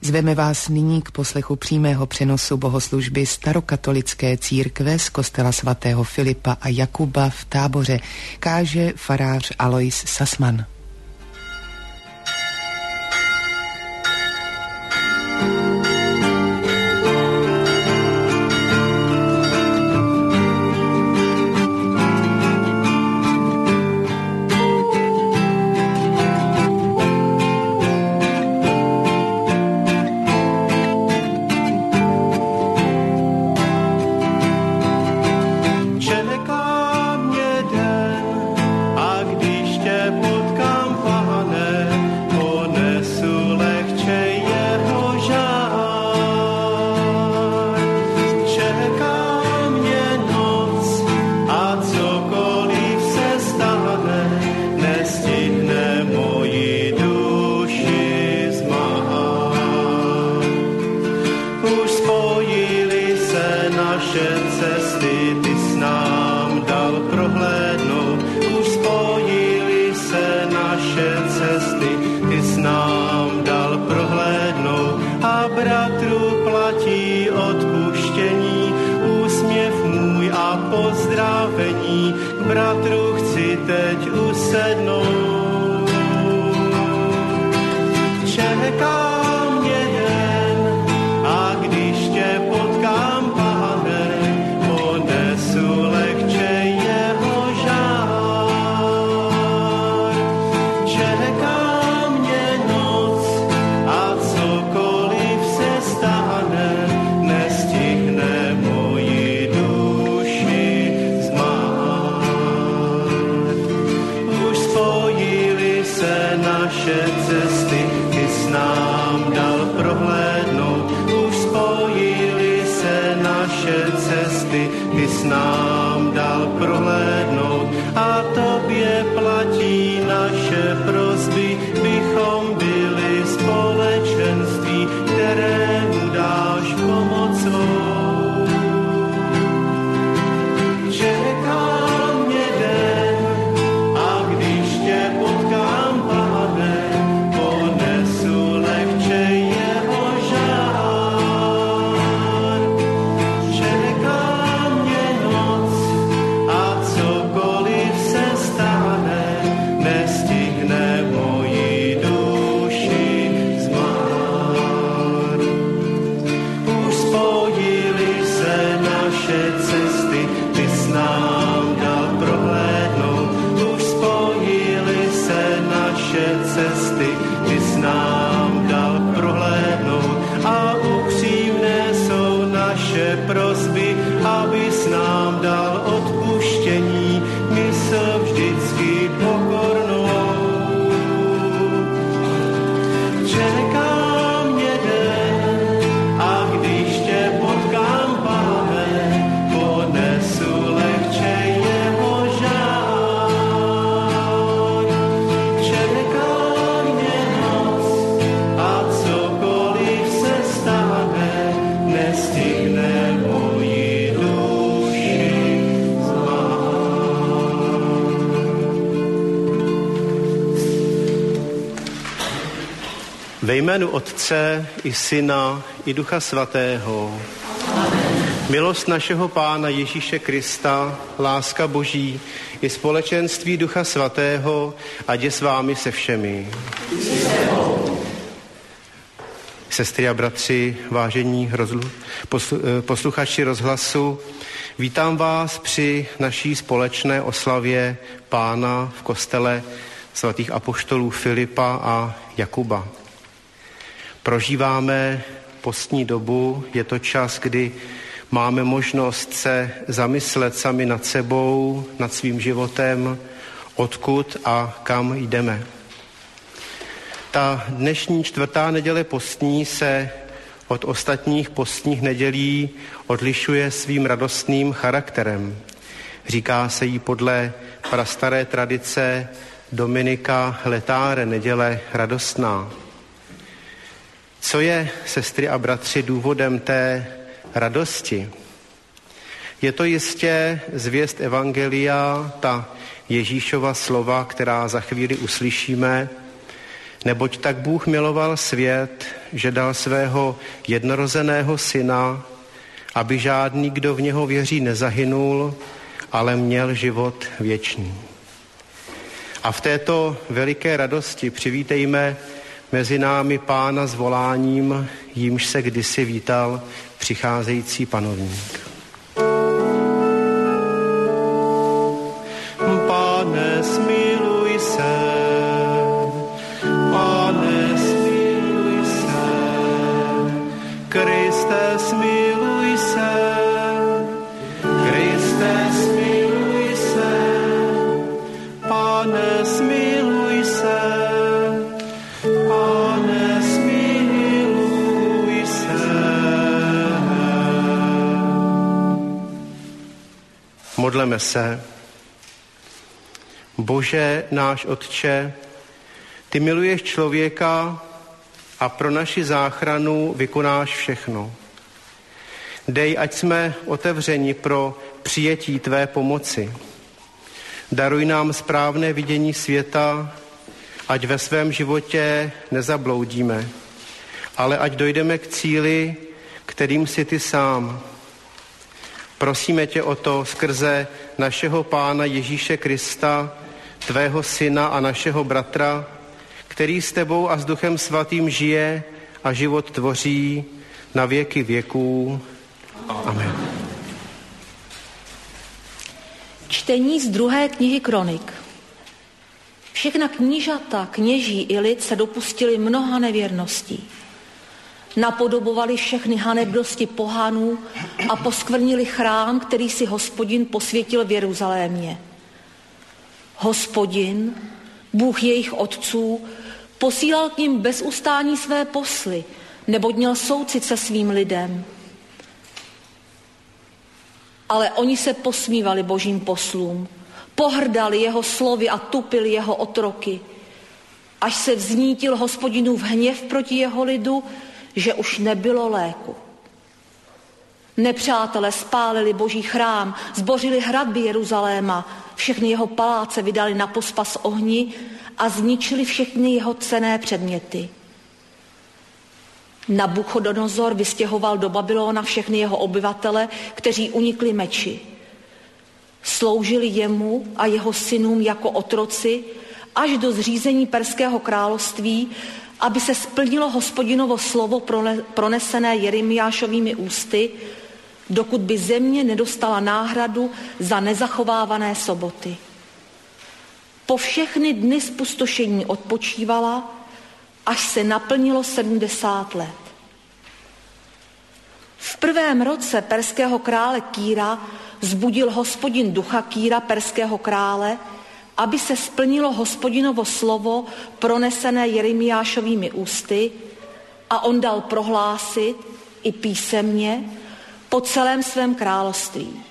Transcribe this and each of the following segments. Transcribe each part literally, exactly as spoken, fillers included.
Zveme vás nyní k poslechu přímého přenosu bohoslužby starokatolické církve z kostela svatého Filipa a Jakuba v Táboře. Káže farář Alois Sasman. Bratru, chci teď usednout. Čekám jeden a když tě potkám, Pane, ponesu lehče jeho žár. Čeká mě noc a cokoliv se stane, nestihne moji duši zmát. Už spojily se naše cesty, ty jsi nám dal prohlédnout. Už spojily se naše cesty, ty jsi nám dal prohlédnout. A tobě platí naše prosby, bychom byli společenství, kterému dáš pomoc svou. Čekám mě den a když tě potkám, Pane, ponesu lehče jeho žár. Čeká mě noc a cokoliv se stane, nestihne moji duši zmár. Už spojily se naše cesty, ty jsi nám dal prohlédnout. Už spojily se naše cesty, ty jsi nám dal prohlédnout. A upřímné jsou naše prosby, abys nám dal odpuštění, mysl vždycky pokornou. Čekám mě den a když tě potkám, Pane, ponesu lehče jeho žár. Čeká mě noc a cokoliv se stane, nestihne moji duši zmát. Ve jménu Otce i Syna i Ducha Svatého. Milost našeho Pána Ježíše Krista, láska Boží i společenství Ducha Svatého, ať je s vámi se všemi. Sestry a bratři, vážení rozlu, poslu, posluchači rozhlasu, vítám vás při naší společné oslavě Pána v kostele svatých apoštolů Filipa a Jakuba. Prožíváme postní dobu, je to čas, kdy máme možnost se zamyslet sami nad sebou, nad svým životem, odkud a kam jdeme. Ta dnešní čtvrtá neděle postní se od ostatních postních nedělí odlišuje svým radostným charakterem. Říká se jí podle prastaré tradice Dominika Laetare, neděle radostná. Co je, sestry a bratři, důvodem té radosti? Je to jistě zvěst evangelia, ta Ježíšova slova, která za chvíli uslyšíme, Neboť tak Bůh miloval svět, že dal svého jednorozeného syna, aby žádný, kdo v něho věří, nezahynul, ale měl život věčný. A v této veliké radosti přivítejme mezi námi Pána s voláním, jímž se kdysi vítal přicházející panovník. Pane, smiluj se, Pane, smiluj se, Kriste, smiluj se, Kriste, smiluj se, Pane, smiluj se, Pane, smiluj se. Modleme se. Bože, náš Otče, ty miluješ člověka a pro naši záchranu vykonáš všechno. Dej, ať jsme otevřeni pro přijetí tvé pomoci. Daruj nám správné vidění světa, ať ve svém životě nezabloudíme, ale ať dojdeme k cíli, kterým jsi ty sám. Prosíme tě o to skrze našeho Pána Ježíše Krista, tvého syna a našeho bratra, který s tebou a s Duchem Svatým žije a život tvoří na věky věků. Amen. Čtení z druhé knihy Kronik. Všechna knížata, kněží i lid se dopustili mnoha nevěrností. Napodobovali všechny hanebnosti pohanů a poskvrnili chrám, který si Hospodin posvětil v Jeruzalémě. Hospodin, Bůh jejich otců, posílal k nim bez ustání své posly, neboť měl soucit se svým lidem. Ale oni se posmívali božím poslům, pohrdali jeho slovy a tupili jeho otroky, až se vznítil Hospodinův hněv proti jeho lidu, že už nebylo léku. Nepřátelé spálili boží chrám, zbořili hradby Jeruzaléma, všechny jeho paláce vydali na pospas ohni a zničili všechny jeho cenné předměty. Nabuchodonozor vystěhoval do Babylona všechny jeho obyvatele, kteří unikli meči. Sloužili jemu a jeho synům jako otroci až do zřízení Perského království, aby se splnilo Hospodinovo slovo pronesené Jeremiášovými ústy, dokud by země nedostala náhradu za nezachovávané soboty. Po všechny dny zpustošení odpočívala, až se naplnilo sedmdesát let. V prvém roce perského krále Kýra vzbudil Hospodin ducha Kýra, perského krále, aby se splnilo Hospodinovo slovo pronesené Jeremiášovými ústy, a on dal prohlásit i písemně po celém svém království.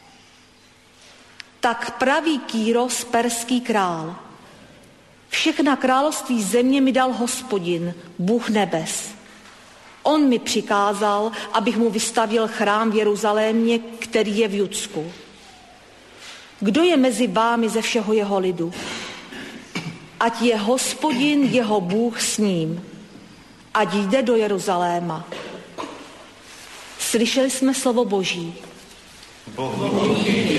Tak praví Kýros, perský král: všechna království země mi dal Hospodin, Bůh nebes. On mi přikázal, abych mu vystavil chrám v Jeruzalémě, který je v Judsku. Kdo je mezi vámi ze všeho jeho lidu? Ať je Hospodin, jeho Bůh, s ním. Ať jde do Jeruzaléma. Slyšeli jsme slovo Boží. Bohu.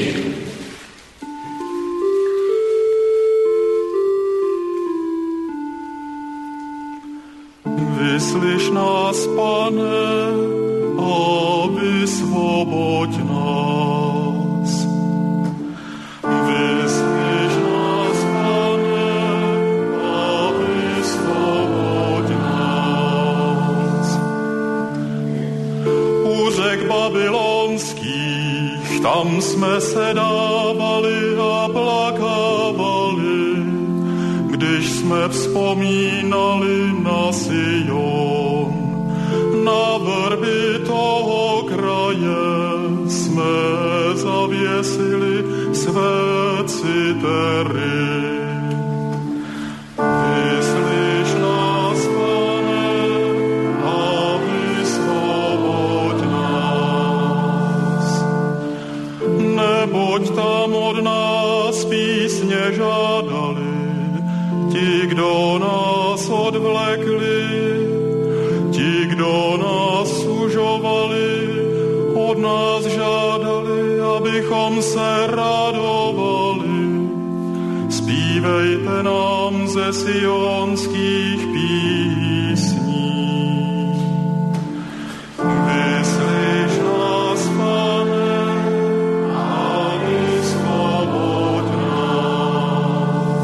Vyslyš nás, Pane, a vysvoboď nás. Vyslyš nás, Pane, a vysvoboď nás. U řek babylonských tam jsme se dávali a plakávali, když jsme vzpomínali na Sion, na vrby toho kraje jsme zavěsili své citery. Vyslyš nás, Pane, a vysvoboď nás. Neboť tam od nás písně žádali, ti, kdo nás abychom se radovali. Zpívejte nám ze sionských písní. Vyslyš nás, Pane, a vysvoboď nás.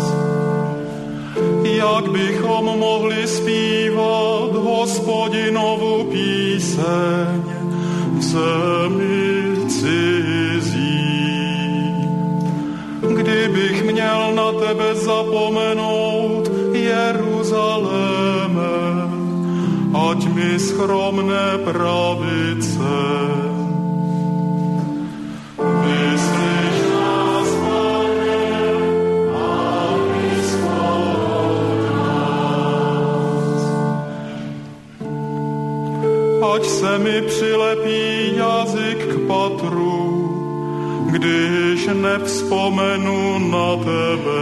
Jak bychom mohli zpívat Hospodinovu píseň v zemi cizí? Kdybych měl na tebe zapomenout, Jeruzaléme, ať mi schromné pravice. Vyslyš nás, Pane, a vysvoboď nás. Ať se mi přilepí jazyk k patru, když nevzpomenu na tebe,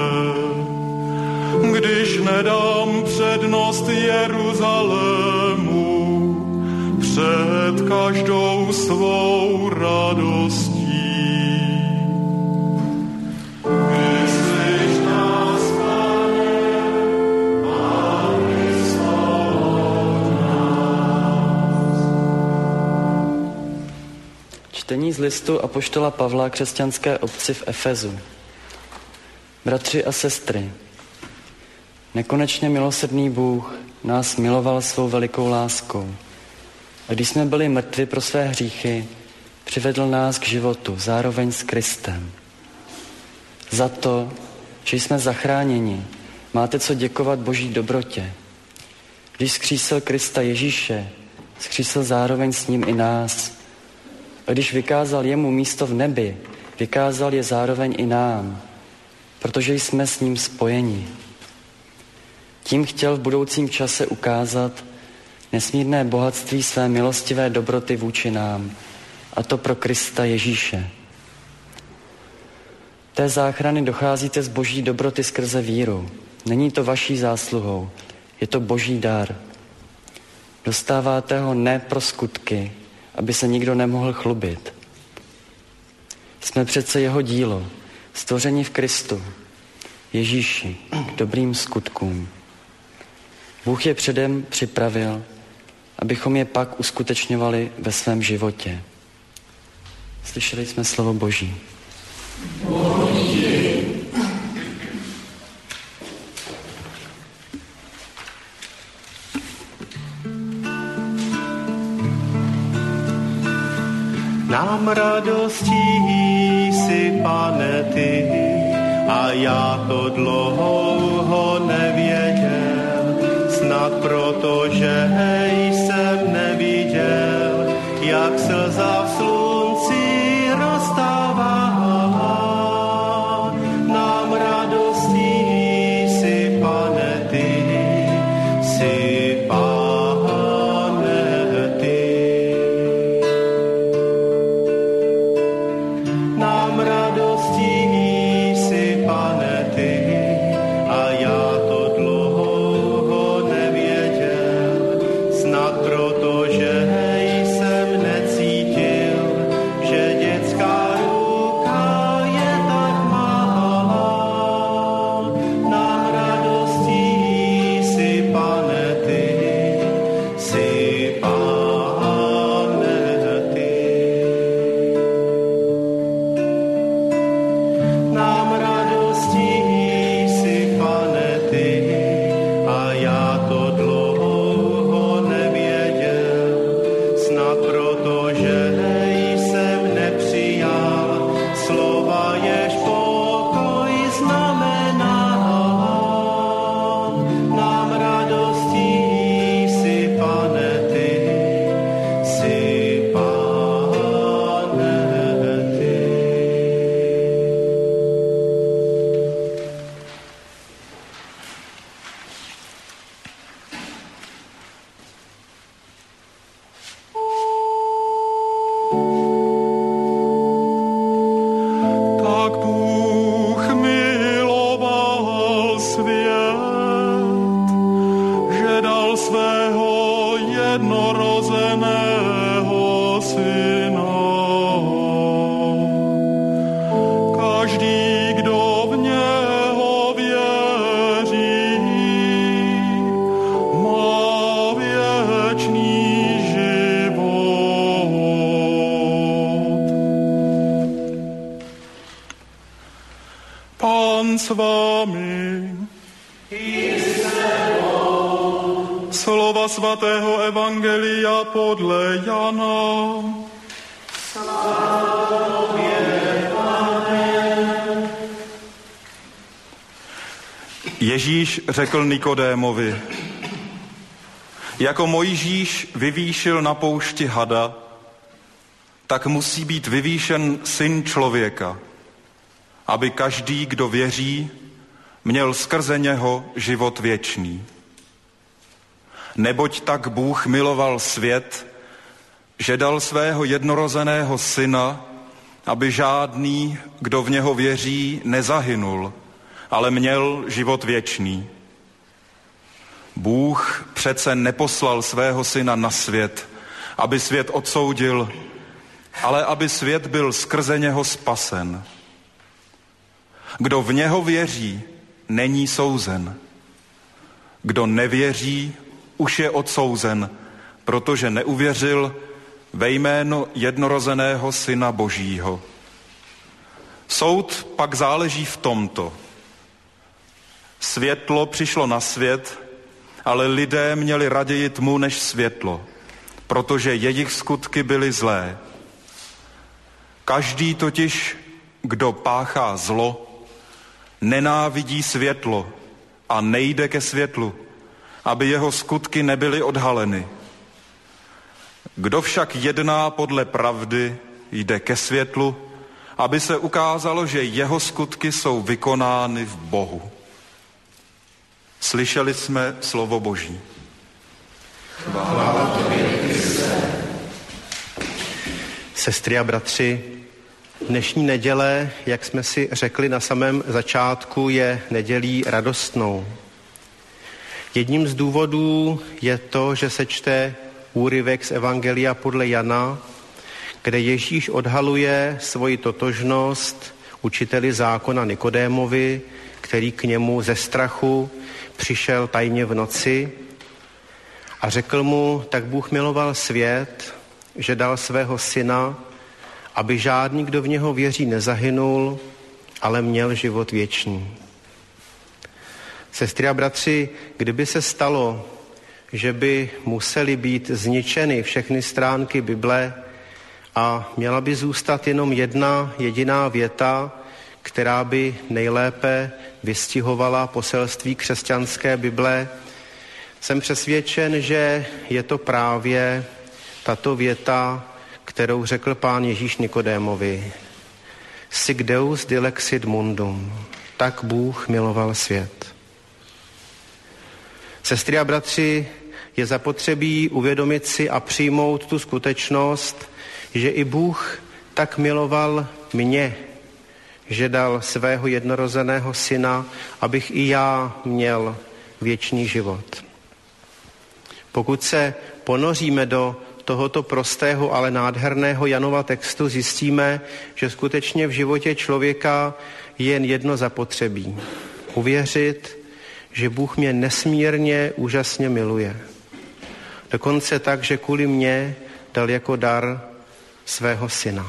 když nedám přednost Jeruzalému před každou svou radostí. Vyslyš nás, Pane, a vysvoboď nás. Čtení z listu apoštola Pavla křesťanské obci v Efezu. Bratři a sestry, nekonečně milosrdný Bůh nás miloval svou velikou láskou. A když jsme byli mrtvi pro své hříchy, přivedl nás k životu, zároveň s Kristem. Za to, že jsme zachráněni, máte co děkovat Boží dobrotě. Když zkřísil Krista Ježíše, zkřísil zároveň s ním i nás. A když vykázal jemu místo v nebi, vykázal je zároveň i nám, protože jsme s ním spojeni. Tím chtěl v budoucím čase ukázat nesmírné bohatství své milostivé dobroty vůči nám, a to pro Krista Ježíše. Té záchrany docházíte z Boží dobroty skrze víru. Není to vaší zásluhou, je to Boží dar. Dostáváte ho ne pro skutky, aby se nikdo nemohl chlubit. Jsme přece jeho dílo, stvoření v Kristu, Ježíši, k dobrým skutkům. Bůh je předem připravil, abychom je pak uskutečňovali ve svém životě. Slyšeli jsme slovo Boží. Nám radostí si, Pane, ty, a já to dlouho nevěděl, snad proto, že jsem neviděl, jak slza v slunci roztává. Nám radostí si, Pane, ty, si, Pane, ty. Nám radostí si, Pane, ty, a já to dlouho nevěděl, snad proto, že jsem necítil, že dětská ruka je tak malá. Nám radostí si, Pane, ty, si, Pane, ty. Nám radostí si, Pane, ty, a já to dlouho nevěděl, snad proto, že jsem nepřijal slova, jež pokoj znamená. Nám radostí si, Pane, ty, si, Pane, ty. Tak Bůh miloval svět, že dal svého jednorozeného syna, věčný život. Pán s vámi. Slova svatého evangelia podle Jana. Ježíš řekl Nikodémovi: jako Mojžíš vyvýšil na poušti hada, tak musí být vyvýšen Syn člověka, aby každý, kdo věří, měl skrze něho život věčný. Neboť tak Bůh miloval svět, že dal svého jednorozeného syna, aby žádný, kdo v něho věří, nezahynul, ale měl život věčný. Bůh přece neposlal svého syna na svět, aby svět odsoudil, ale aby svět byl skrze něho spasen. Kdo v něho věří, není souzen. Kdo nevěří, už je odsouzen, protože neuvěřil ve jméno jednorozeného Syna Božího. Soud pak záleží v tomto. Světlo přišlo na svět, ale lidé měli raději tmu než světlo, protože jejich skutky byly zlé. Každý totiž, kdo páchá zlo, nenávidí světlo a nejde ke světlu, aby jeho skutky nebyly odhaleny. Kdo však jedná podle pravdy, jde ke světlu, aby se ukázalo, že jeho skutky jsou vykonány v Bohu. Slyšeli jsme slovo Boží. Chvála tobě, Kriste. Sestry a bratři, dnešní neděle, jak jsme si řekli na samém začátku, je nedělí radostnou. Jedním z důvodů je to, že se čte úryvek z Evangelia podle Jana, kde Ježíš odhaluje svoji totožnost učiteli zákona Nikodémovi, který k němu ze strachu přišel tajně v noci a řekl mu: tak Bůh miloval svět, že dal svého syna, aby žádný, kdo v něho věří, nezahynul, ale měl život věčný. Sestry a bratři, kdyby se stalo, že by musely být zničeny všechny stránky Bible a měla by zůstat jenom jedna jediná věta, která by nejlépe vystihovala poselství křesťanské Bible, jsem přesvědčen, že je to právě tato věta, kterou řekl Pán Ježíš Nikodémovi. Sic Deus dilexit mundum. Tak Bůh miloval svět. Sestry a bratři, je zapotřebí uvědomit si a přijmout tu skutečnost, že i Bůh tak miloval mě, že dal svého jednorozeného syna, abych i já měl věčný život. Pokud se ponoříme do tohoto prostého, ale nádherného Janova textu, zjistíme, že skutečně v životě člověka je jen jedno zapotřebí. Uvěřit, že Bůh mě nesmírně úžasně miluje. Dokonce tak, že kvůli mně dal jako dar svého syna.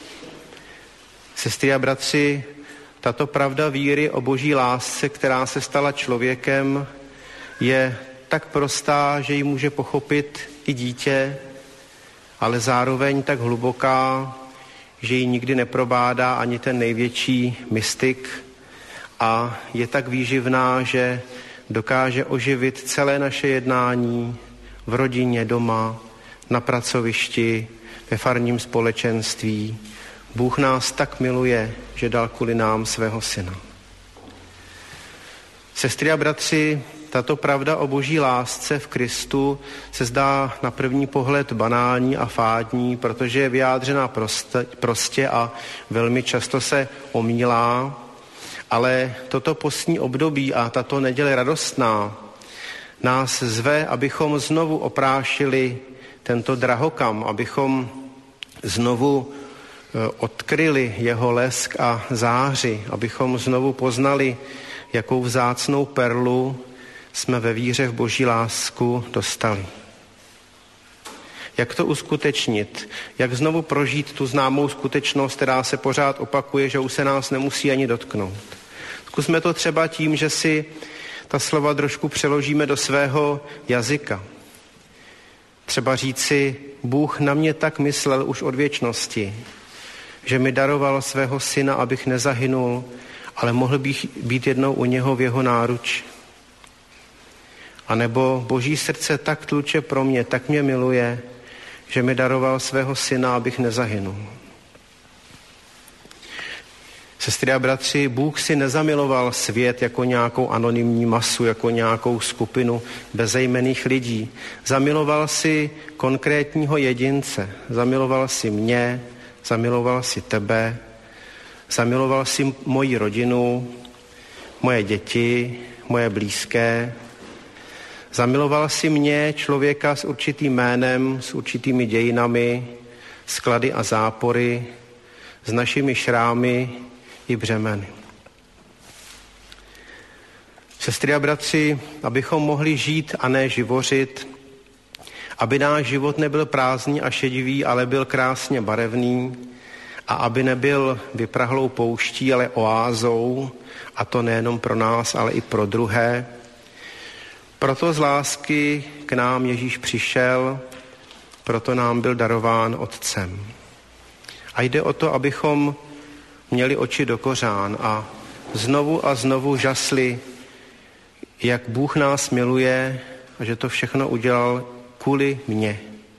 Sestry a bratři, tato pravda víry o boží lásce, která se stala člověkem, je tak prostá, že ji může pochopit i dítě, ale zároveň tak hluboká, že ji nikdy neprobádá ani ten největší mystik a je tak výživná, že dokáže oživit celé naše jednání v rodině, doma, na pracovišti, ve farním společenství. Bůh nás tak miluje, že dal kvůli nám svého syna. Sestry a bratři, tato pravda o boží lásce v Kristu se zdá na první pohled banální a fádní, protože je vyjádřena prostě, prostě a velmi často se omílá, ale toto postní období a tato neděle radostná nás zve, abychom znovu oprášili tento drahokam, abychom znovu odkryli jeho lesk a záři, abychom znovu poznali, jakou vzácnou perlu jsme ve víře v boží lásku dostali. Jak to uskutečnit? Jak znovu prožít tu známou skutečnost, která se pořád opakuje, že už se nás nemusí ani dotknout? Zkusme to třeba tím, že si ta slova trošku přeložíme do svého jazyka. Třeba říci, Bůh na mě tak myslel už od věčnosti, že mi daroval svého syna, abych nezahynul, ale mohl bych být jednou u něho v jeho náruči. A nebo Boží srdce tak tluče pro mě, tak mě miluje, že mi daroval svého syna, abych nezahynul. Sestry a bratři, Bůh si nezamiloval svět jako nějakou anonymní masu, jako nějakou skupinu bezejmenných lidí. Zamiloval si konkrétního jedince. Zamiloval si mě, zamiloval si tebe, zamiloval si moji rodinu, moje děti, moje blízké. Zamiloval si mě, člověka s určitým jménem, s určitými dějinami, s klady a zápory, s našimi šrámy i břemeny. Sestry a bratři, abychom mohli žít a ne živořit, aby náš život nebyl prázdný a šedivý, ale byl krásně barevný, a aby nebyl vyprahlou pouští, ale oázou, a to nejenom pro nás, ale i pro druhé. Proto z lásky k nám Ježíš přišel, proto nám byl darován Otcem. A jde o to, abychom měli oči do kořán a znovu a znovu žasli, jak Bůh nás miluje a že to všechno udělal kvůli mně.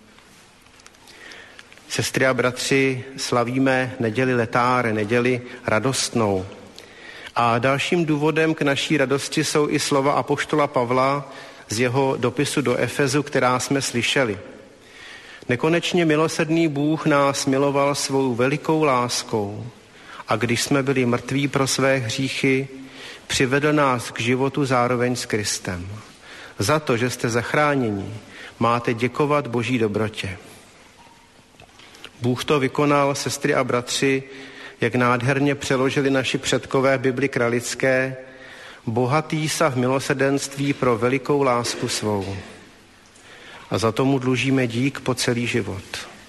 Sestry a bratři, slavíme neděli letáre, neděli radostnou. A dalším důvodem k naší radosti jsou i slova apoštola Pavla z jeho dopisu do Efezu, která jsme slyšeli. Nekonečně milosrdný Bůh nás miloval svou velikou láskou a když jsme byli mrtví pro své hříchy, přivedl nás k životu zároveň s Kristem. Za to, že jste zachráněni, máte děkovat Boží dobrotě. Bůh to vykonal, sestry a bratři, jak nádherně přeložili naši předkové Bibli kralické, bohatý sa v milosrdenství pro velikou lásku svou. A za tomu dlužíme dík po celý život.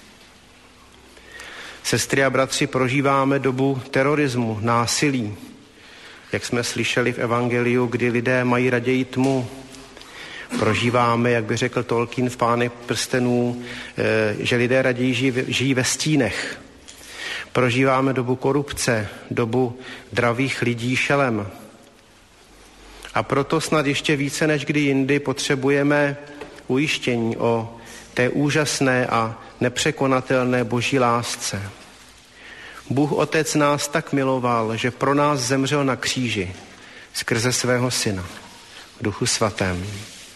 Sestry a bratři, prožíváme dobu terorismu, násilí, jak jsme slyšeli v evangeliu, kdy lidé mají raději tmu. Prožíváme, jak by řekl Tolkien v Pánu prstenů, že lidé raději žijí, žijí ve stínech. Prožíváme dobu korupce, dobu dravých lidí šelem. A proto snad ještě více než kdy jindy potřebujeme ujištění o té úžasné a nepřekonatelné Boží lásce. Bůh Otec nás tak miloval, že pro nás zemřel na kříži skrze svého Syna v Duchu Svatém.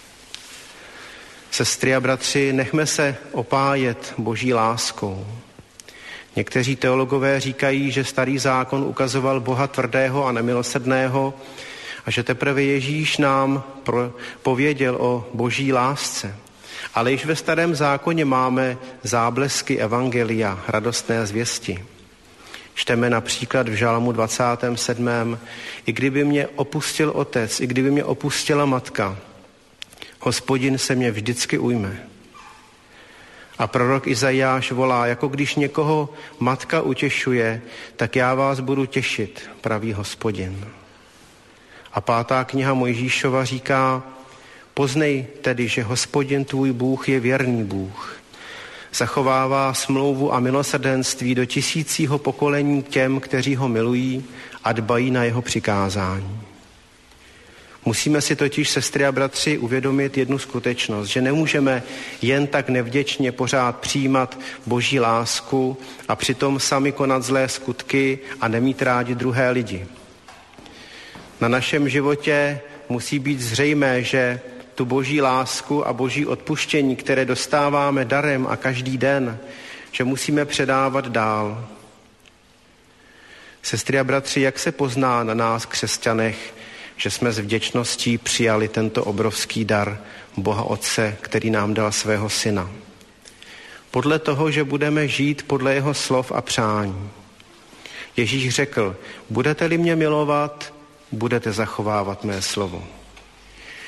Sestry a bratři, nechme se opájet Boží láskou. Někteří teologové říkají, že starý zákon ukazoval Boha tvrdého a nemilosrdného a že teprve Ježíš nám pro, pověděl o Boží lásce. Ale již ve starém zákoně máme záblesky evangelia, radostné zvěsti. Čteme například v Žalmu dvacátém sedmém I kdyby mě opustil otec, i kdyby mě opustila matka, Hospodin se mě vždycky ujme. A prorok Izajáš volá, jako když někoho matka utěšuje, tak já vás budu těšit, praví Hospodin. A pátá kniha Mojžíšova říká, poznej tedy, že Hospodin tvůj Bůh je věrný Bůh. Zachovává smlouvu a milosrdenství do tisícího pokolení těm, kteří ho milují a dbají na jeho přikázání. Musíme si totiž, sestry a bratři, uvědomit jednu skutečnost, že nemůžeme jen tak nevděčně pořád přijímat Boží lásku a přitom sami konat zlé skutky a nemít rádi druhé lidi. Na našem životě musí být zřejmé, že tu Boží lásku a Boží odpuštění, které dostáváme darem a každý den, že musíme předávat dál. Sestry a bratři, jak se pozná na nás, křesťanech, že jsme s vděčností přijali tento obrovský dar Boha Otce, který nám dal svého Syna? Podle toho, že budeme žít podle jeho slov a přání. Ježíš řekl, budete-li mě milovat, budete zachovávat mé slovo.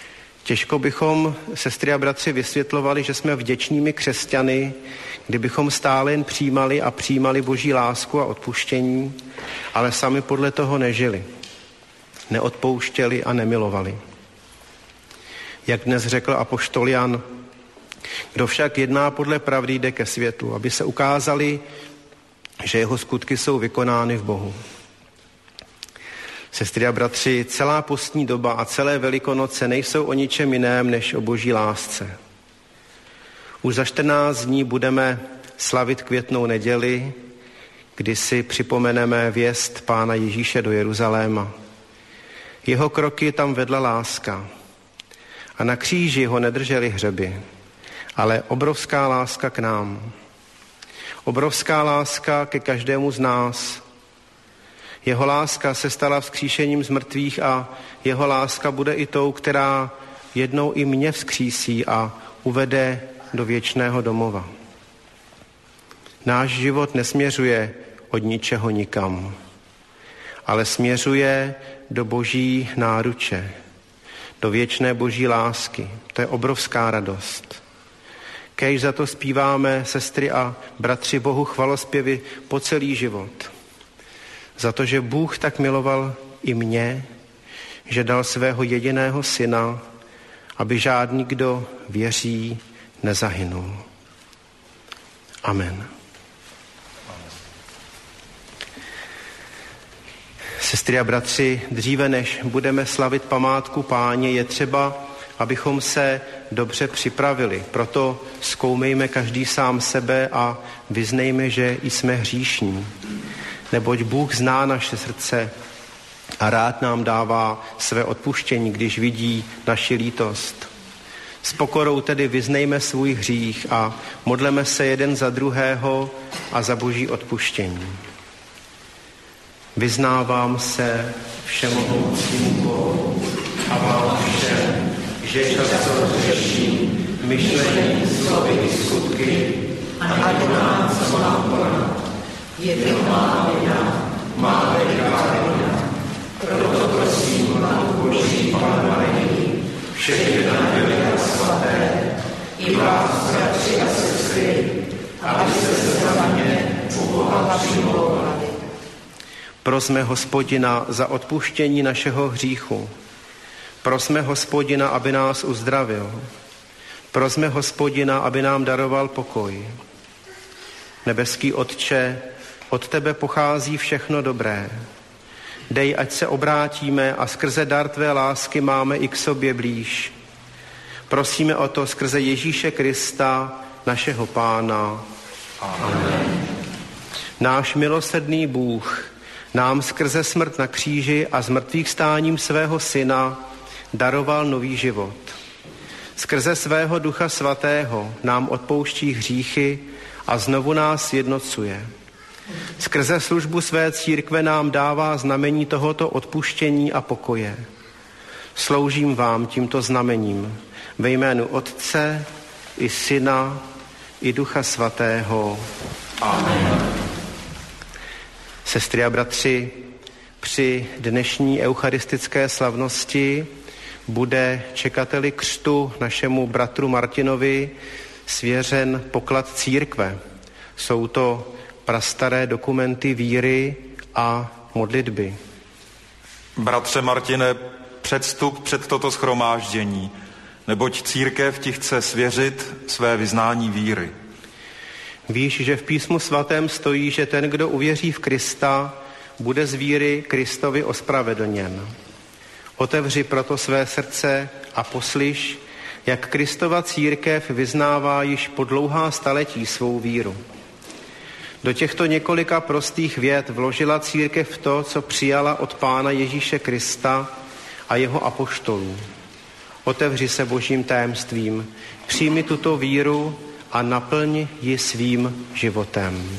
Těžko bychom, sestry a bratři, vysvětlovali, že jsme vděčnými křesťany, kdybychom stále jen přijímali a přijímali Boží lásku a odpuštění, ale sami podle toho nežili, neodpouštěli a nemilovali. Jak dnes řekl apoštol Jan, kdo však jedná podle pravdy, jde ke světlu, aby se ukázali, že jeho skutky jsou vykonány v Bohu. Sestry a bratři, celá postní doba a celé Velikonoce nejsou o ničem jiném než o Boží lásce. Už za čtrnáct dní budeme slavit květnou neděli, kdy si připomeneme vjezd Pána Ježíše do Jeruzaléma. Jeho kroky tam vedla láska a na kříži ho nedrželi hřeby, ale obrovská láska k nám. Obrovská láska ke každému z nás. Jeho láska se stala vzkříšením z mrtvých a jeho láska bude i tou, která jednou i mě vzkřísí a uvede do věčného domova. Náš život nesměřuje od ničeho nikam, ale směřuje do Boží náruče, do věčné Boží lásky. To je obrovská radost. Kéž za to zpíváme, sestry a bratři, Bohu chvalospěvy po celý život. Za to, že Bůh tak miloval i mě, že dal svého jediného syna, aby žádný, kdo věří, nezahynul. Amen. Sestry a bratři, dříve než budeme slavit památku Páně, je třeba, abychom se dobře připravili. Proto zkoumejme každý sám sebe a vyznejme, že jsme hříšní. Neboť Bůh zná naše srdce a rád nám dává své odpuštění, když vidí naši lítost. S pokorou tedy vyznejme svůj hřích a modleme se jeden za druhého a za Boží odpuštění. Vyznávám se všemohoucímu Bohu a vám všem, že často hřeším myšlení, slovy i skutky a konám, co mám konat. Je to má vina, má veliká vina. Proto prosím Pánu Boží, Pannu Marii, všechny anděly a svaté, i vás, bratři a sestry, abyste se za mě u Boha přimlouvali. Prosme Hospodina za odpuštění našeho hříchu. Prosme Hospodina, aby nás uzdravil. Prosme Hospodina, aby nám daroval pokoj. Nebeský Otče, od tebe pochází všechno dobré. Dej, ať se obrátíme a skrze dar tvé lásky máme i k sobě blíž. Prosíme o to skrze Ježíše Krista, našeho Pána. Amen. Náš milosrdný Bůh nám skrze smrt na kříži a zmrtvých stáním svého Syna daroval nový život. Skrze svého Ducha Svatého nám odpouští hříchy a znovu nás jednocuje. Skrze službu své církve nám dává znamení tohoto odpuštění a pokoje. Sloužím vám tímto znamením ve jménu Otce i Syna i Ducha Svatého. Amen. Sestry a bratři, při dnešní eucharistické slavnosti bude čekateli křtu našemu bratru Martinovi svěřen poklad církve. Jsou to prastaré dokumenty víry a modlitby. Bratře Martine, předstup před toto shromáždění, neboť církev ti chce svěřit své vyznání víry. Víš, že v písmu svatém stojí, že ten, kdo uvěří v Krista, bude z víry Kristovi ospravedlněn. Otevři proto své srdce a poslyš, jak Kristova církev vyznává již po dlouhá staletí svou víru. Do těchto několika prostých vět vložila církev to, co přijala od Pána Ježíše Krista a jeho apoštolů. Otevři se Božím tajemstvím, přijmi tuto víru a naplň ji svým životem.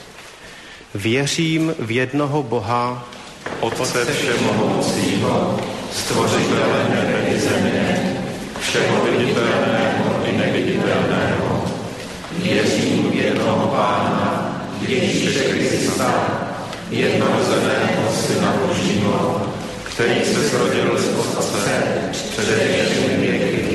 Věřím v jednoho Boha, Otce všemohoucího, stvořitele nebe i země, všeho viditelného i neviditelného. Věřím v jednoho Pána, Ježíše Krista, jednorozeného Syna Božího, který se zrodil z Otce před věky věky,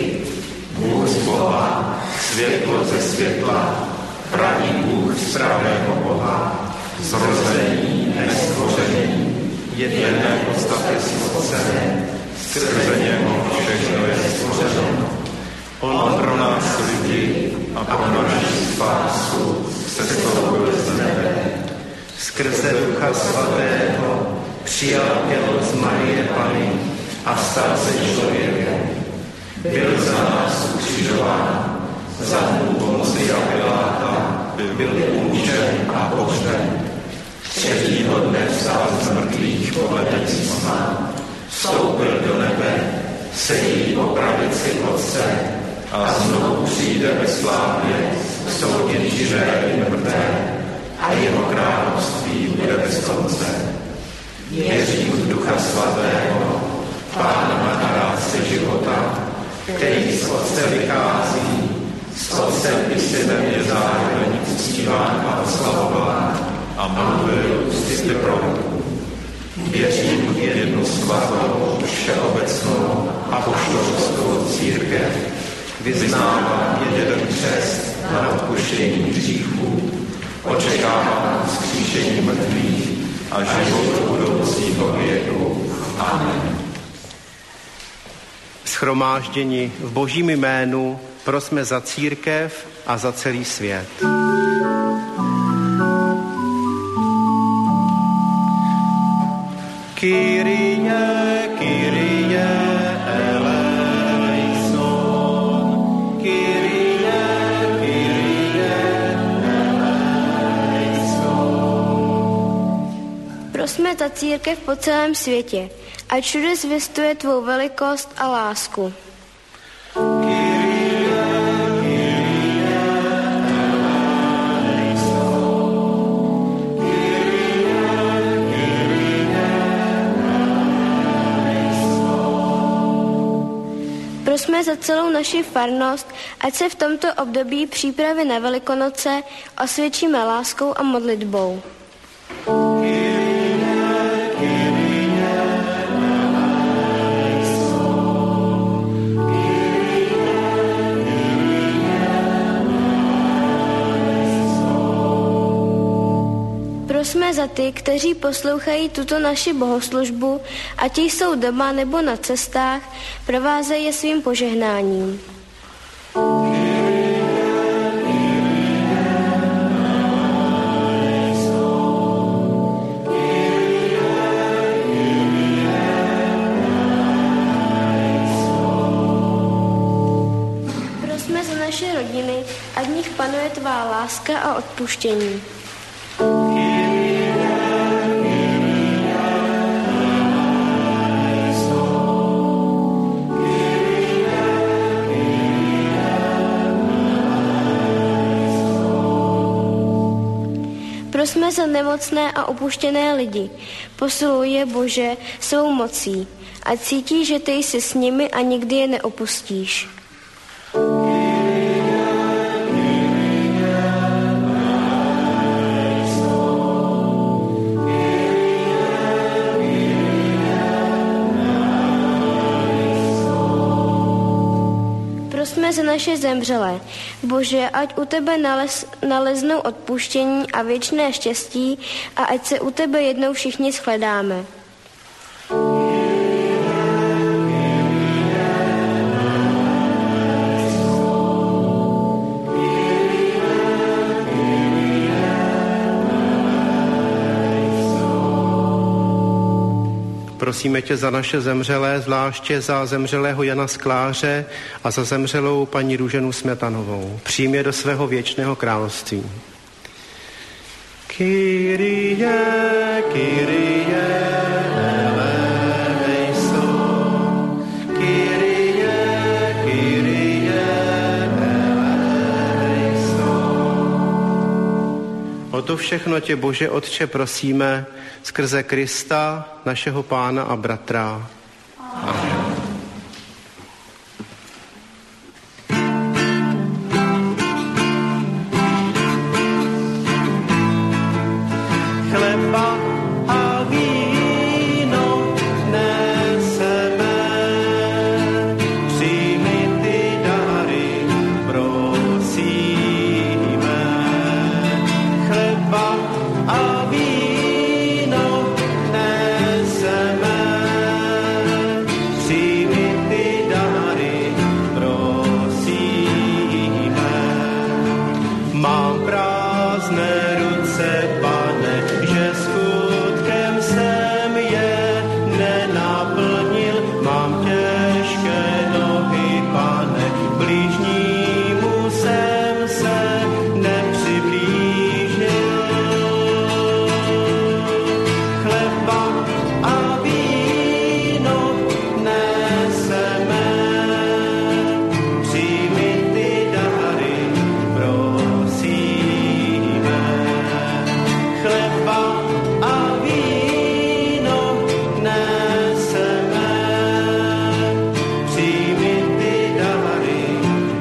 z Boha, světlo ze světla, pravý Bůh z pravého Boha, zrození, nestvoření, jedné podstaty s Otcem, skrze něho všechno je stvořeno. On pro nás lidi a pro naši spásu sestoupil z nebe. Skrze Ducha Svatého přijal tělo z Marie Panny a stal se člověkem. Byl za nás ukřižován, za dnů Poncia Piláta, byl umučen a pohřben. Třetího dne vstal z mrtvých podle písma, vstoupil do nebe, sedí po pravici Otce a znovu přijde ve slávě soudit živé i mrtvé a jeho království bude bez konce. Věřím v Ducha Svatého, Pána a dárce života, který z Otce vychází, s Otcem i Synem je zároveň uctíván a oslavován a mluvil ústy proroků. Věřím v jednu svatou, všeobecnou a apoštolskou církev. Vyznávám jeden křest na odpuštění hříchů. Očekávám vzkříšení mrtvých a život budoucího věku. Amen. Shromážděni v Božím jménu prosme za církev a za celý svět. Kyrie, Kyrie, eleison. Kyrie, Kyrie, eleison. Prosme za církev po celém světě, ať všude zvěstuje tvou velikost a lásku. Prosme za celou naši farnost, ať se v tomto období přípravy na Velikonoce osvědčíme láskou a modlitbou. Prosme za ty, kteří poslouchají tuto naši bohoslužbu, ať jsou doma nebo na cestách, provázejí je svým požehnáním. Prosme za naše rodiny, ať v nich panuje tvá láska a odpuštění. Prosme za nemocné a opuštěné lidi. Posiluj je, Bože, svou mocí. Ať cítí, že ty jsi s nimi a nikdy je neopustíš. Prosme za naše zemřelé. Bože, ať u tebe nalez, naleznou odpuštění a věčné štěstí a ať se u tebe jednou všichni shledáme. Prosíme tě za naše zemřelé, zvláště za zemřelého Jana Skláře a za zemřelou paní Růženu Smetanovou. Přijmi je do svého věčného království. Kyrie, Kyrie, eleison. Kyrie, Kyrie, eleison. O to všechno tě, Bože Otče, prosíme skrze Krista, našeho Pána a bratra. Amen. Chleba a víno neseme, přijmi ty dary Mám prázdné ruce, Pane, že skutkem jsem je nenaplnil. Mám těžké nohy, Pane, bližnímu jsem se nepřiblížil. Chleba a víno neseme, přijmi ty dary, prosíme. Chleba a víno neseme, přijmi ty dary,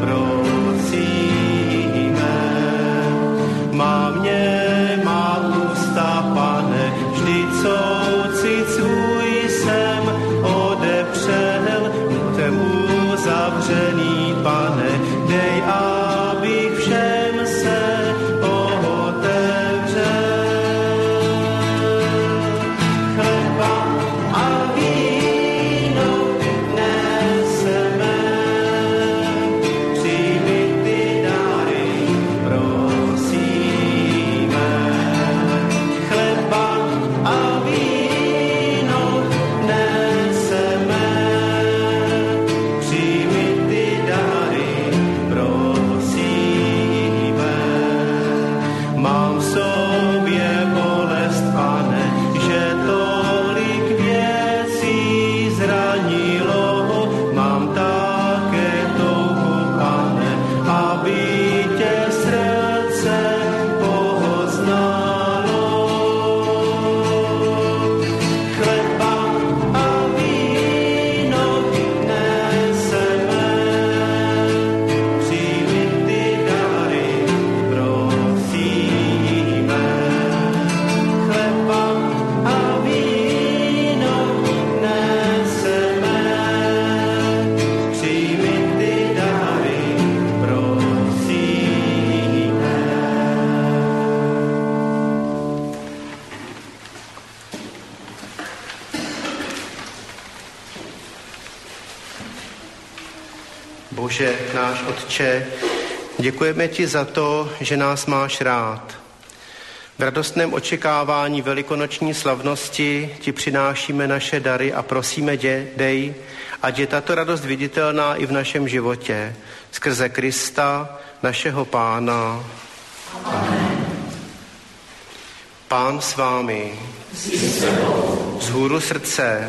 prosíme. Má mě, má ústa, Pane, vždyť soucit svůj jsem odepřel, notem uzavřený, Pane, dej, abych všem se otevřel. Chleba a víno neseme, přijmi ty dary, prosíme. Chleba a víno neseme, přijmi ty dary, prosíme. Mám v sobě bolest, Pane, že tolik věcí zranilo. Mám také touhu, Pane, aby tě srdce poznalo. Chleba a víno neseme, přijmi ty dary, prosíme. Chleba a víno neseme, přijmi ty dary, prosíme. Bože, náš Otče, děkujeme ti za to, že nás máš rád. V radostném očekávání velikonoční slavnosti ti přinášíme naše dary a prosíme tě, dej, ať je tato radost viditelná i v našem životě. Skrze Krista, našeho Pána. Amen. Pán s vámi. Vzhůru srdce.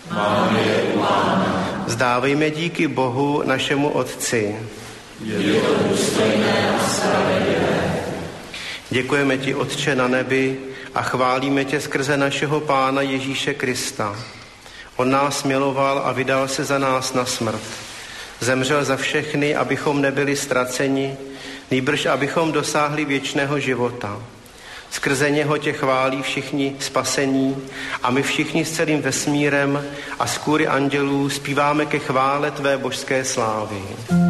Vzdávejme díky Bohu, našemu Otci. Je to důstojné a spravedlivé. Děkujeme ti, Otče na nebi, a chválíme tě skrze našeho Pána Ježíše Krista. On nás miloval a vydal se za nás na smrt. Zemřel za všechny, abychom nebyli ztraceni, nýbrž abychom dosáhli věčného života. Skrze něho tě chválí všichni spasení a my všichni s celým vesmírem a z kůry andělů zpíváme ke chvále tvé božské slávy.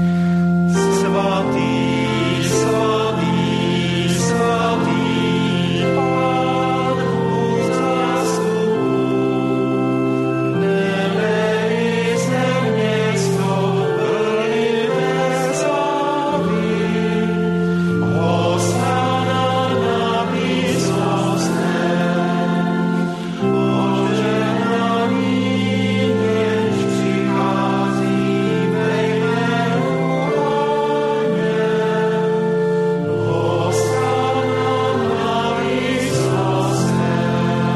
Svatý, svatý, svatý, Pán Bůh zástupů, nebe i země stoupily ve slávy. Hosana na výsostech, požehnaný, jenž přichází ve jménu Páně. Hosana na výsostech.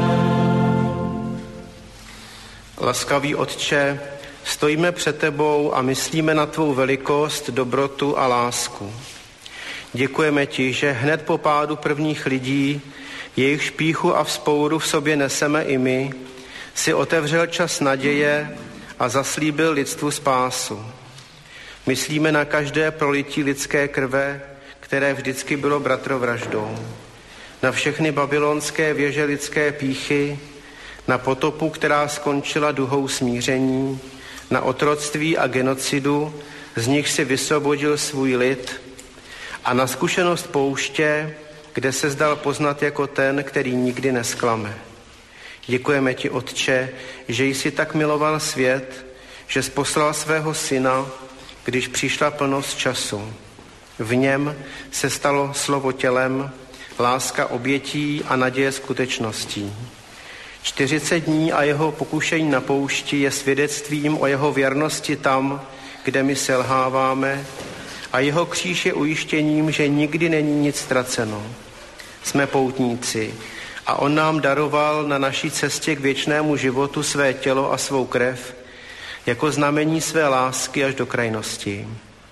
Laskavý Otče, stojíme před tebou a myslíme na tvou velikost, dobrotu a lásku. Děkujeme ti, že hned po pádu prvních lidí, jejich špíchu a vzpouru v sobě neseme i my, si otevřel čas naděje a zaslíbil lidstvu spásu. Myslíme na každé prolití lidské krve, které vždycky bylo bratrovraždou. Na všechny babylonské věže lidské pýchy, na potopu, která skončila duhou smíření, na otroctví a genocidu, z nich si vysvobodil svůj lid, a na zkušenost pouště, kde se zdal poznat jako ten, který nikdy nesklame. Děkujeme ti, Otče, že jsi tak miloval svět, že jsi poslal svého syna, když přišla plnost času. V něm se stalo slovo tělem, láska obětí a naděje skutečností. čtyřicet dní a jeho pokušení na poušti je svědectvím o jeho věrnosti tam, kde my selháváme, a jeho kříž je ujištěním, že nikdy není nic ztraceno. Jsme poutníci a on nám daroval na naší cestě k věčnému životu své tělo a svou krev jako znamení své lásky až do krajnosti.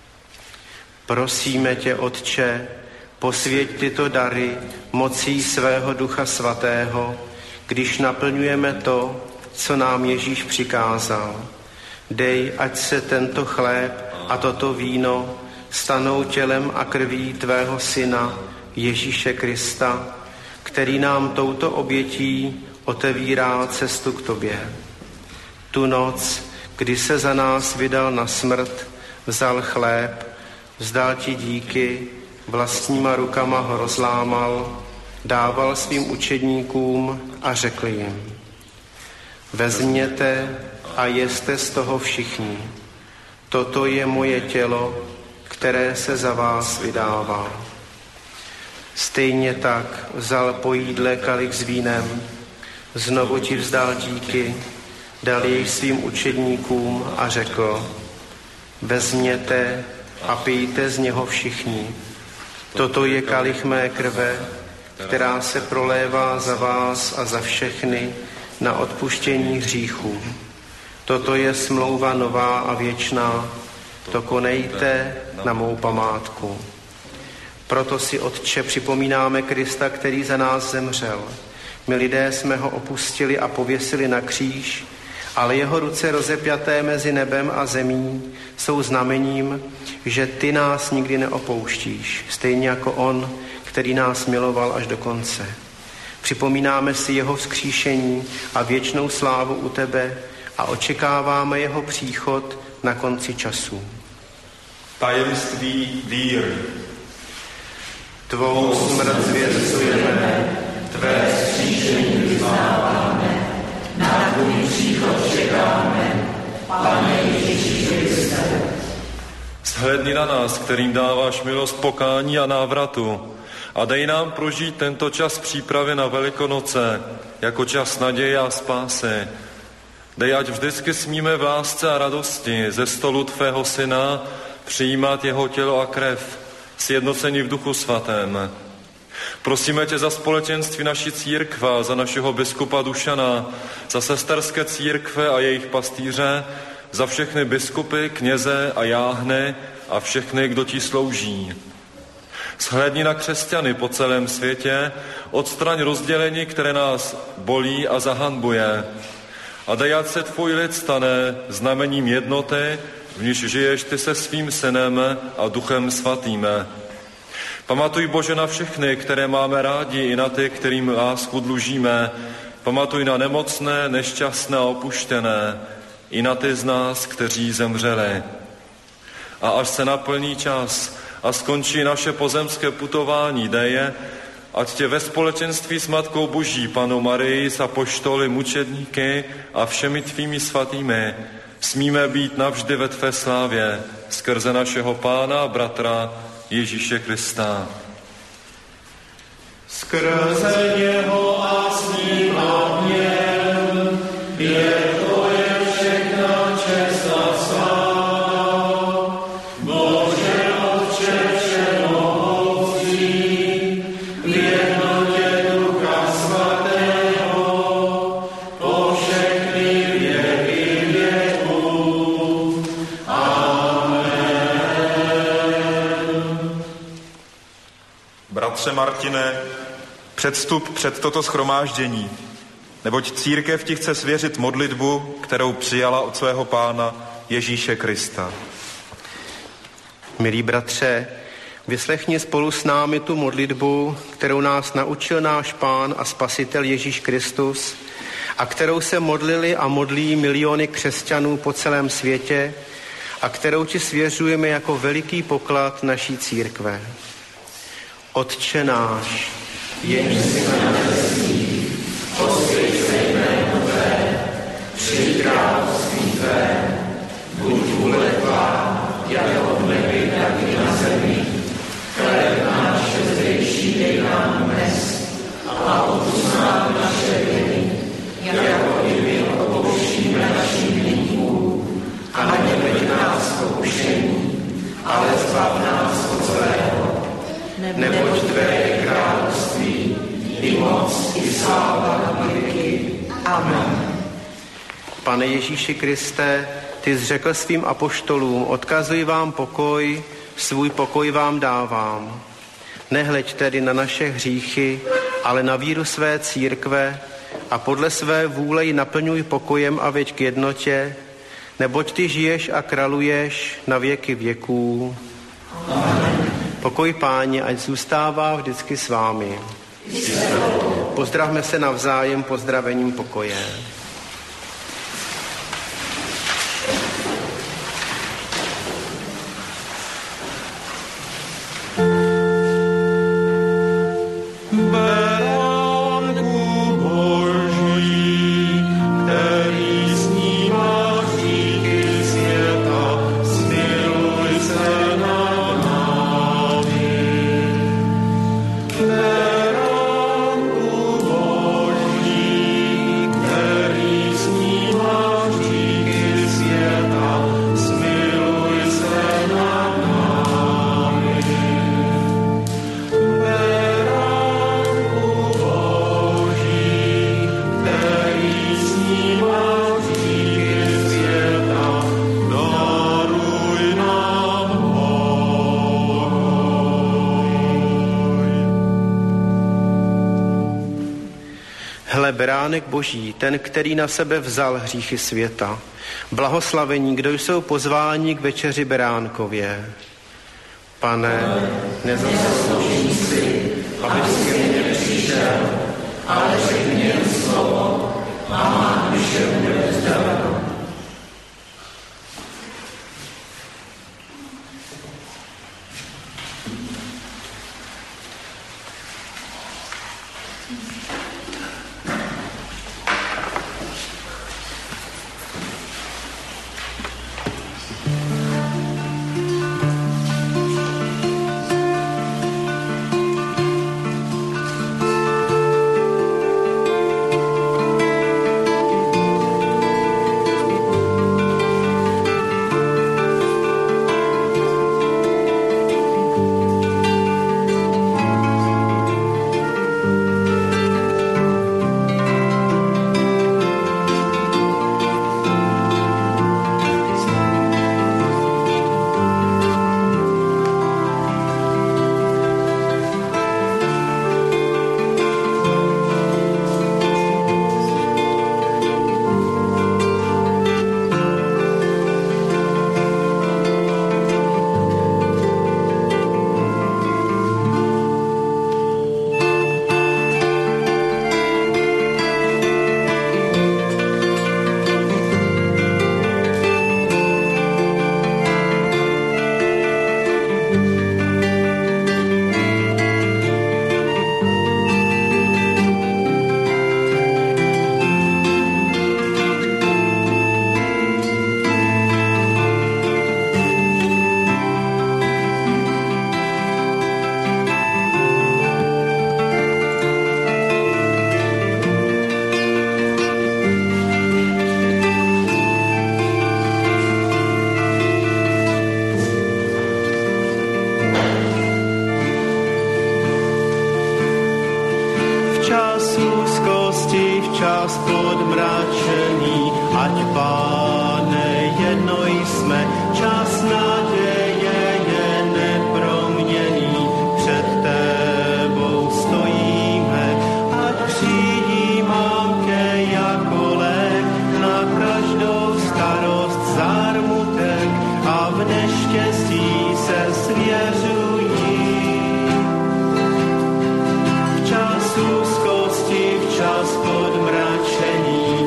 Prosíme tě, Otče, posvěť tyto dary mocí svého Ducha Svatého, když naplňujeme to, co nám Ježíš přikázal. Dej, ať se tento chléb a toto víno stanou tělem a krví tvého Syna, Ježíše Krista, který nám touto obětí otevírá cestu k tobě. Tu noc, kdy se za nás vydal na smrt, vzal chléb, vzdal ti díky, vlastníma rukama ho rozlámal, dával svým učedníkům a řekl jim: vezměte a jeste z toho všichni. Toto je moje tělo, které se za vás vydává. Stejně tak vzal po jídle kalich s vínem, znovu ti vzdal díky, dal jej svým učedníkům a řekl: vezměte a pijte z něho všichni. Toto je kalich mé krve, která se prolévá za vás a za všechny na odpuštění hříchů. Toto je smlouva nová a věčná, to konejte na mou památku. Proto si, Otče, připomínáme Krista, který za nás zemřel. My lidé jsme ho opustili a pověsili na kříž, ale jeho ruce rozepjaté mezi nebem a zemí jsou znamením, že ty nás nikdy neopouštíš, stejně jako on, který nás miloval až do konce. Připomínáme si jeho vzkříšení a věčnou slávu u tebe a očekáváme jeho příchod na konci času. Tajemství víry. Tvou smrt zvěstujeme, tvé vzkříšení vyznáváme, na tvůj příchod čekáme, Pane Ježíši Kriste. Shlédni na nás, kterým dáváš milost pokání a návratu, a dej nám prožít tento čas přípravy na Velikonoce jako čas naděje a spásy. Dej, ať vždycky smíme v lásce a radosti ze stolu tvého Syna přijímat jeho tělo a krev, sjednocení v Duchu Svatém. Prosíme tě za společenství naší církve, za našeho biskupa Dušana, za sesterské církve a jejich pastýře, za všechny biskupy, kněze a jáhny a všechny, kdo ti slouží. Shlédni na křesťany po celém světě, odstraň rozdělení, které nás bolí a zahanbuje. A dej, ať se tvůj lid stane znamením jednoty, v níž žiješ ty se svým Synem a Duchem Svatým. Pamatuj, Bože, na všechny, které máme rádi, i na ty, kterým lásku dlužíme. Pamatuj na nemocné, nešťastné a opuštěné, i na ty z nás, kteří zemřeli. A až se naplní čas a skončí naše pozemské putování, dej, ať tě ve společenství s Matkou Boží, Pannou Marii, s apoštoly, mučedníky a všemi tvými svatými smíme být navždy ve tvé slávě skrze našeho Pána a bratra Ježíše Krista. Skrze něho a s ním a v něm je tvoje všechna čest a sláva. Bože Otče všemohoucí, v jednotě Ducha Svatého, po všechny věky věků. Amen. Bratře Martine, předstup před toto shromáždění, neboť církev ti chce svěřit modlitbu, kterou přijala od svého Pána Ježíše Krista. Milí bratře, vyslechni spolu s námi tu modlitbu, kterou nás naučil náš Pán a Spasitel Ježíš Kristus a kterou se modlili a modlí miliony křesťanů po celém světě a kterou ti svěřujeme jako veliký poklad naší církve. Otče náš, jenž jsi na nebesích, posvěť se jméno tvé, přijď království tvé, buď vůle tvá, jako v nebi, tak i na zemi. Pane Ježíši Kriste, ty jsi řekl svým apoštolům, odkazuji vám pokoj, svůj pokoj vám dávám. Nehleď tedy na naše hříchy, ale na víru své církve a podle své vůle ji naplňuj pokojem a veď k jednotě, neboť ty žiješ a kraluješ na věky věků. Amen. Pokoj Páni, ať zůstává vždycky s vámi. Pozdravme se navzájem pozdravením pokoje. Beránek Boží, ten, který na sebe vzal hříchy světa. Blahoslavení, kdo jsou pozváni k večeři beránkově. Pane, nezasloužím si, abys ke mně přišel, ale řekni jen slovo a má duše bude uzdravena.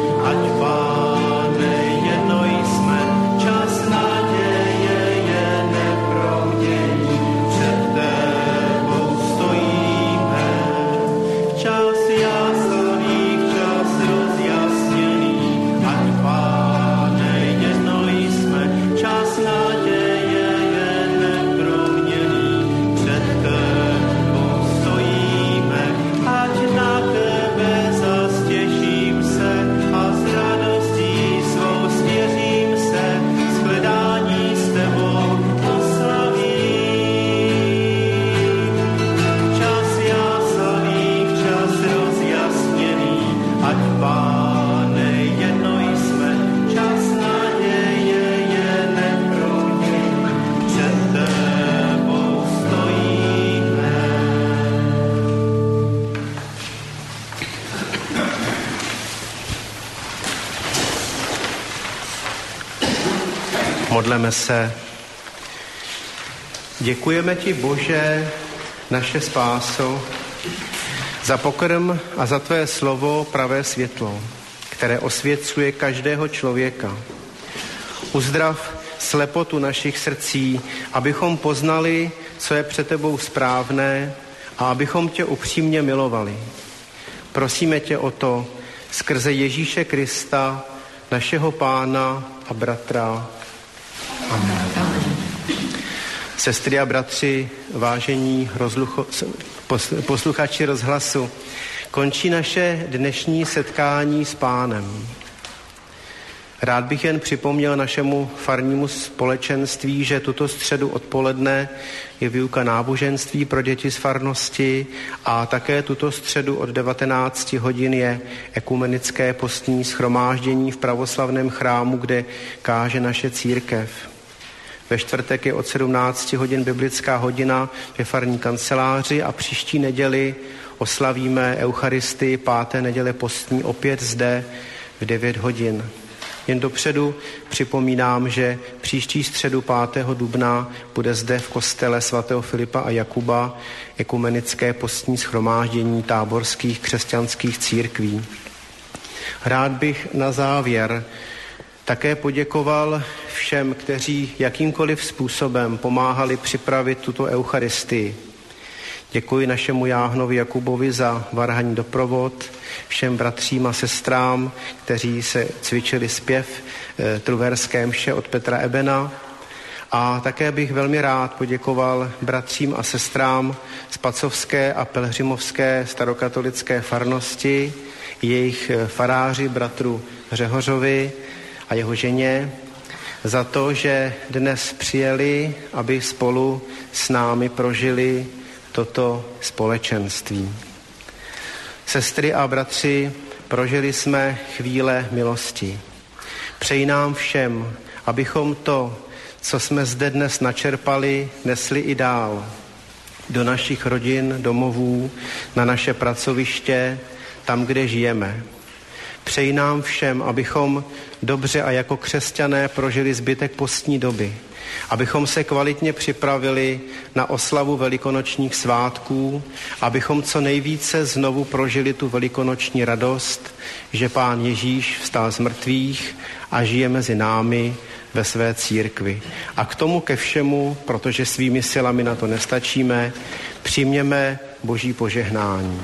Pane, jedno jsme, čas naděje je Modleme se. Děkujeme ti, Bože, naše spáso, za pokrm a za tvé slovo pravé světlo, které osvěcuje každého člověka. Uzdrav slepotu našich srdcí, abychom poznali, co je před tebou správné a abychom tě upřímně milovali. Prosíme tě o to skrze Ježíše Krista, našeho Pána a bratra. Amen. Sestry a bratři, vážení rozlucho, posluchači rozhlasu, končí naše dnešní setkání s Pánem. Rád bych jen připomněl našemu farnímu společenství, že tuto středu odpoledne je výuka náboženství pro děti z farnosti a také tuto středu od devatenácti hodin je ekumenické postní shromáždění v pravoslavném chrámu, kde káže naše církev. Ve čtvrtek je od sedmnácti hodin biblická hodina ve farní kanceláři a příští neděli oslavíme Eucharistii páté neděle postní opět zde v devět hodin. Jen dopředu připomínám, že příští středu pátého dubna bude zde v kostele svatého Filipa a Jakuba ekumenické postní shromáždění táborských křesťanských církví. Rád bych na závěr také poděkoval všem, kteří jakýmkoliv způsobem pomáhali připravit tuto Eucharistii. Děkuji našemu jáhnovi Jakubovi za varhaní doprovod, všem bratřím a sestrám, kteří se cvičili zpěv e, truverské mše od Petra Ebena. A také bych velmi rád poděkoval bratřím a sestrám z Pacovské a Pelhřimovské starokatolické farnosti, jejich faráři, bratru Řehořovi a jeho ženě, za to, že dnes přijeli, aby spolu s námi prožili toto společenství. Sestry a bratři, prožili jsme chvíle milosti. Přeji nám všem, abychom to, co jsme zde dnes načerpali, nesli i dál do našich rodin, domovů, na naše pracoviště, tam, kde žijeme. Přeji nám všem, abychom dobře a jako křesťané prožili zbytek postní doby, abychom se kvalitně připravili na oslavu velikonočních svátků, abychom co nejvíce znovu prožili tu velikonoční radost, že Pán Ježíš vstal z mrtvých a žije mezi námi ve své církvi. A k tomu ke všemu, protože svými silami na to nestačíme, přijměme Boží požehnání.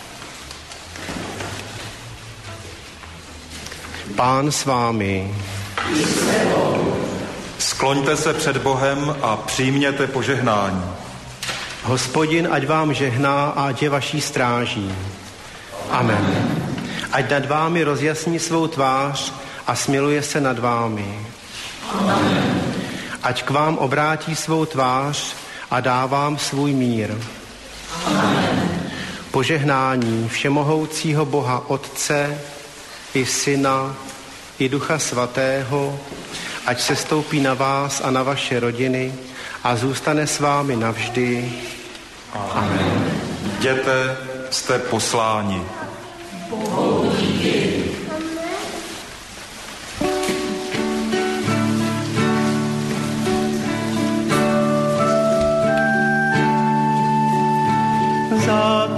Pán s vámi. Skloňte se před Bohem a přijměte požehnání. Hospodin, ať vám žehná a ať je vaší stráží. Amen. Ať nad vámi rozjasní svou tvář a smiluje se nad vámi. Amen. Ať k vám obrátí svou tvář a dá vám svůj mír. Amen. Požehnání všemohoucího Boha Otce i Syna, i Ducha Svatého, ať se stoupí na vás a na vaše rodiny a zůstane s vámi navždy. Amen. Jděte, jste posláni. Bohu díky. Za